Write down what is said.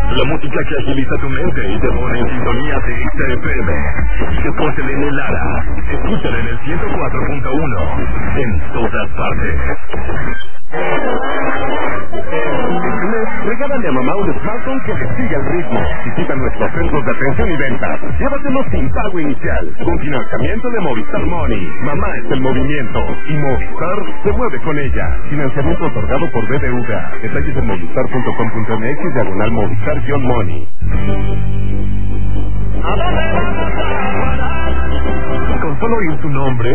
La música que agiliza tu mente y te pone en sintonía de XFM. Después Elena Lara. Escúchala en el 104.1. En todas partes. Regálale a mamá un smartphone que le siga el ritmo. Visita nuestros centros de atención y ventas. Llévatelo sin pago inicial. Con financiamiento de Movistar Money. Mamá es el movimiento. Y Movistar se mueve con ella. Financiamiento otorgado por BBVA. Detalles en movistar.com.mx/Movistar-Money. Con solo oír tu nombre